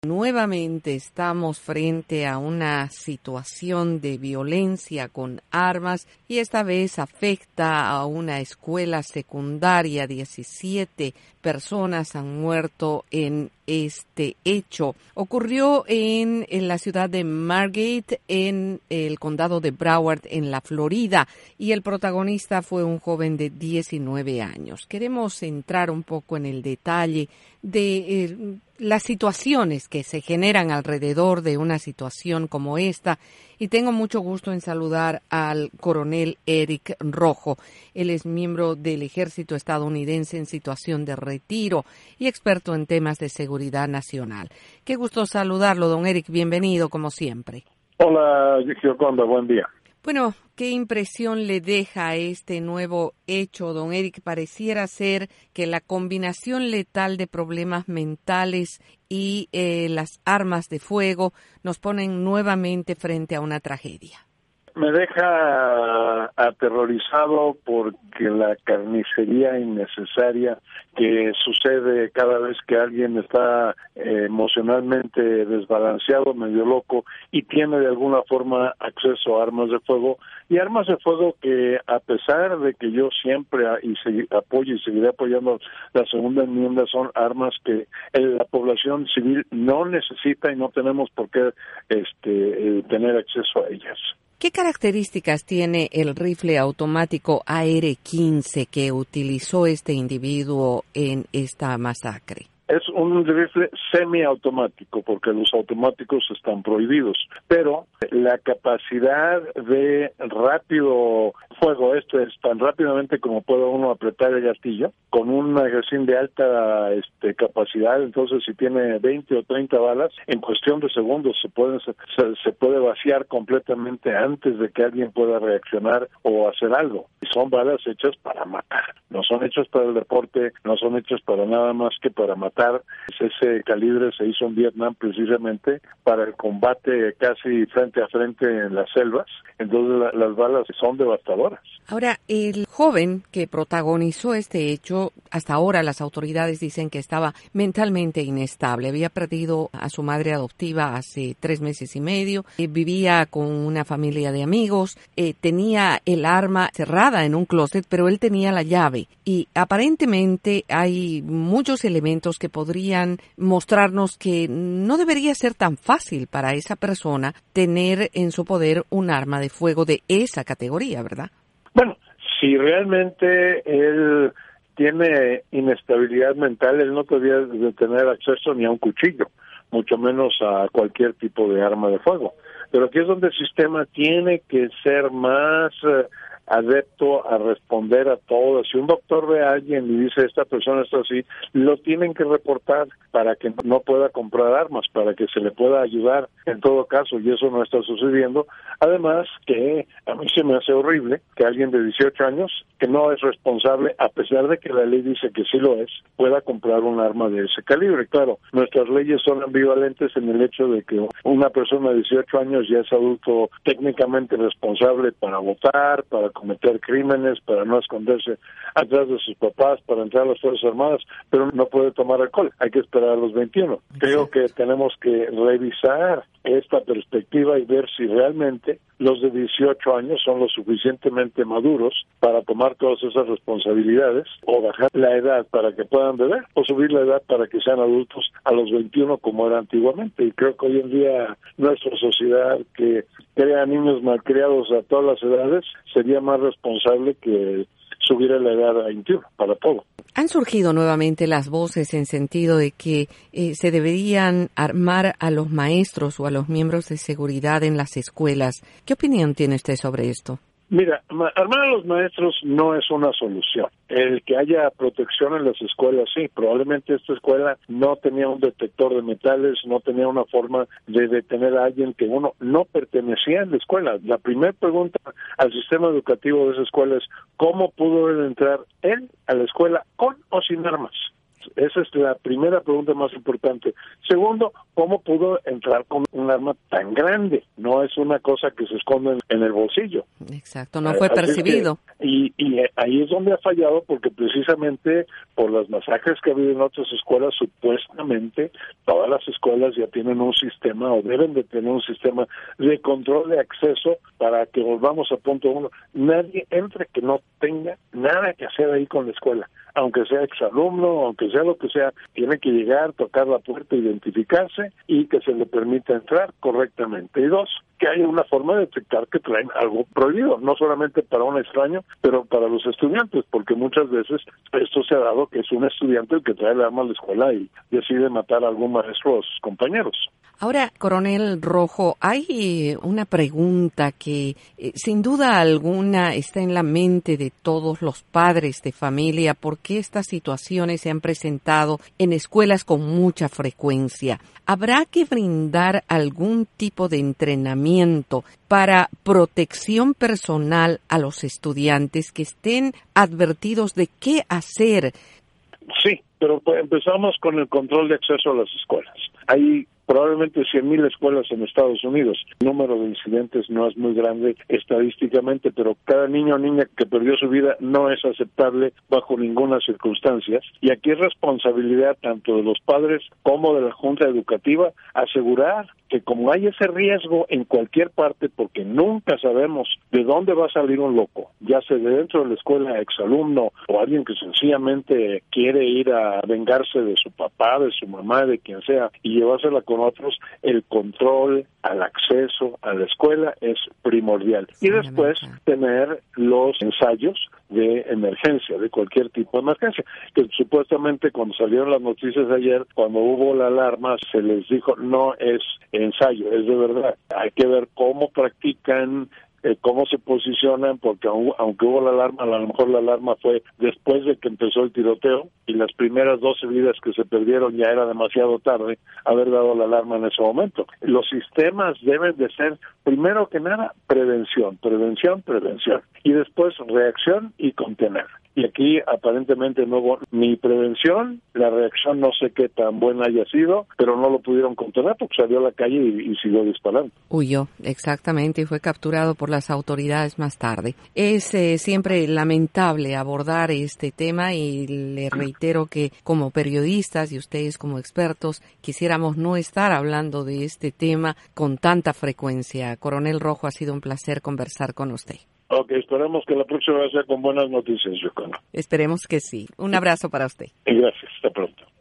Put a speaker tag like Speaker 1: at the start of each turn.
Speaker 1: Nuevamente estamos frente a una situación de violencia con armas y esta vez afecta a una escuela secundaria. 17 personas han muerto en este hecho. Ocurrió en la ciudad de Margate, en el condado de Broward, en la Florida, y el protagonista fue un joven de 19 años. Queremos entrar un poco en el detalle de las situaciones que se generan alrededor de una situación como esta, y tengo mucho gusto en saludar al coronel Eric Rojo. Él es miembro del Ejército estadounidense en situación de retiro y experto en temas de seguridad nacional. Qué gusto saludarlo, don Eric, bienvenido como siempre.
Speaker 2: Hola, Gioconda, buen día.
Speaker 1: Bueno, ¿qué impresión le deja este nuevo hecho, don Eric? Pareciera ser que la combinación letal de problemas mentales y las armas de fuego nos ponen nuevamente frente a una tragedia.
Speaker 2: Me deja aterrorizado porque la carnicería innecesaria que sucede cada vez que alguien está emocionalmente desbalanceado, medio loco, y tiene de alguna forma acceso a armas de fuego, y armas de fuego que, a pesar de que yo siempre apoyo y seguiré apoyando la segunda enmienda, son armas que la población civil no necesita y no tenemos por qué tener acceso a ellas.
Speaker 1: ¿Qué características tiene el rifle automático AR-15 que utilizó este individuo en esta masacre?
Speaker 2: Es un rifle semiautomático, porque los automáticos están prohibidos, pero la capacidad de rápido fuego, es tan rápidamente como puede uno apretar el gatillo, con un magazine de alta capacidad. Entonces si tiene 20 o 30 balas, en cuestión de segundos se puede vaciar completamente antes de que alguien pueda reaccionar o hacer algo. Y son balas hechas para matar, no son hechas para el deporte, no son hechas para nada más que para matar. Ese calibre se hizo en Vietnam precisamente para el combate casi frente a frente en las selvas. Entonces las balas son devastadoras.
Speaker 1: Ahora, el joven que protagonizó este hecho, hasta ahora las autoridades dicen que estaba mentalmente inestable. Había perdido a su madre adoptiva hace 3 meses y medio, vivía con una familia de amigos, tenía el arma cerrada en un closet, pero él tenía la llave. Y aparentemente hay muchos elementos que podrían mostrarnos que no debería ser tan fácil para esa persona tener en su poder un arma de fuego de esa categoría, ¿verdad?
Speaker 2: Bueno, si realmente él tiene inestabilidad mental, él no podría tener acceso ni a un cuchillo, mucho menos a cualquier tipo de arma de fuego. Pero aquí es donde el sistema tiene que ser más adepto a responder a todo. Si un doctor ve a alguien y dice esta persona está así, lo tienen que reportar para que no pueda comprar armas, para que se le pueda ayudar en todo caso, y eso no está sucediendo. Además que a mí se me hace horrible que alguien de 18 años, que no es responsable, a pesar de que la ley dice que sí lo es, pueda comprar un arma de ese calibre. Claro, nuestras leyes son ambivalentes en el hecho de que una persona de 18 años ya es adulto técnicamente responsable para votar, para cometer crímenes, para no esconderse atrás de sus papás, para entrar a las Fuerzas Armadas, pero no puede tomar alcohol, hay que esperar a los 21. Creo que tenemos que revisar esta perspectiva y ver si realmente los de 18 años son lo suficientemente maduros para tomar todas esas responsabilidades, o bajar la edad para que puedan beber, o subir la edad para que sean adultos a los 21 como era antiguamente. Y creo que hoy en día nuestra sociedad, que crea niños malcriados a todas las edades, sería más responsable que subir la edad a 21 para todo.
Speaker 1: Han surgido nuevamente las voces en sentido de que se deberían armar a los maestros o a los miembros de seguridad en las escuelas. ¿Qué opinión tiene usted sobre esto?
Speaker 2: Mira, armar a los maestros no es una solución. El que haya protección en las escuelas, sí. Probablemente esta escuela no tenía un detector de metales, no tenía una forma de detener a alguien que uno no pertenecía a la escuela. La primera pregunta al sistema educativo de esa escuela es: ¿cómo pudo él entrar a la escuela con o sin armas? Esa es la primera pregunta más importante. Segundo, ¿cómo pudo entrar con un arma tan grande? No es una cosa que se esconde en el bolsillo.
Speaker 1: Exacto, no fue percibido.
Speaker 2: Y ahí es donde ha fallado, porque precisamente por las masacres que ha habido en otras escuelas, supuestamente todas las escuelas ya tienen un sistema o deben de tener un sistema de control de acceso para que volvamos a punto uno. Nadie entre que no tenga nada que hacer ahí con la escuela, aunque sea exalumno, aunque sea lo que sea, tiene que llegar, tocar la puerta, identificarse y que se le permita entrar correctamente. Y dos, que haya una forma de detectar que traen algo prohibido, no solamente para un extraño, pero para los estudiantes, porque muchas veces esto se ha dado que es un estudiante el que trae el arma a la escuela y decide matar a algún maestro o a sus compañeros.
Speaker 1: Ahora, Coronel Rojo, hay una pregunta que sin duda alguna está en la mente de todos los padres de familia. ¿Por qué estas situaciones se han presentado en escuelas con mucha frecuencia? ¿Habrá que brindar algún tipo de entrenamiento para protección personal a los estudiantes que estén advertidos de qué hacer?
Speaker 2: Sí, pero empezamos con el control de acceso a las escuelas. Hay probablemente 100,000 escuelas en Estados Unidos. El número de incidentes no es muy grande estadísticamente, pero cada niño o niña que perdió su vida no es aceptable bajo ninguna circunstancia. Y aquí es responsabilidad tanto de los padres como de la Junta Educativa asegurar que como hay ese riesgo en cualquier parte, porque nunca sabemos de dónde va a salir un loco, ya sea de dentro de la escuela, exalumno o alguien que sencillamente quiere ir a vengarse de su papá, de su mamá, de quien sea, y llevársela con otros, el control al acceso a la escuela es primordial. Y después tener los ensayos de emergencia, de cualquier tipo de emergencia, que supuestamente cuando salieron las noticias de ayer, cuando hubo la alarma, se les dijo no es ensayo, es de verdad. Hay que ver cómo practican, cómo se posicionan, porque aunque hubo la alarma, a lo mejor la alarma fue después de que empezó el tiroteo y las primeras 12 vidas que se perdieron ya era demasiado tarde haber dado la alarma en ese momento. Los sistemas deben de ser, primero que nada, prevención, y después reacción y contener. Y aquí aparentemente no hubo ni prevención, la reacción no sé qué tan buena haya sido, pero no lo pudieron contener porque salió a la calle y siguió disparando.
Speaker 1: Huyó, exactamente, y fue capturado por las autoridades más tarde. Es siempre lamentable abordar este tema y le reitero que como periodistas y ustedes como expertos quisiéramos no estar hablando de este tema con tanta frecuencia. Coronel Rojo, ha sido un placer conversar con usted.
Speaker 2: Ok, esperemos que la próxima sea con buenas noticias, Yocano.
Speaker 1: Esperemos que sí. Un abrazo para usted.
Speaker 2: Y gracias, hasta pronto.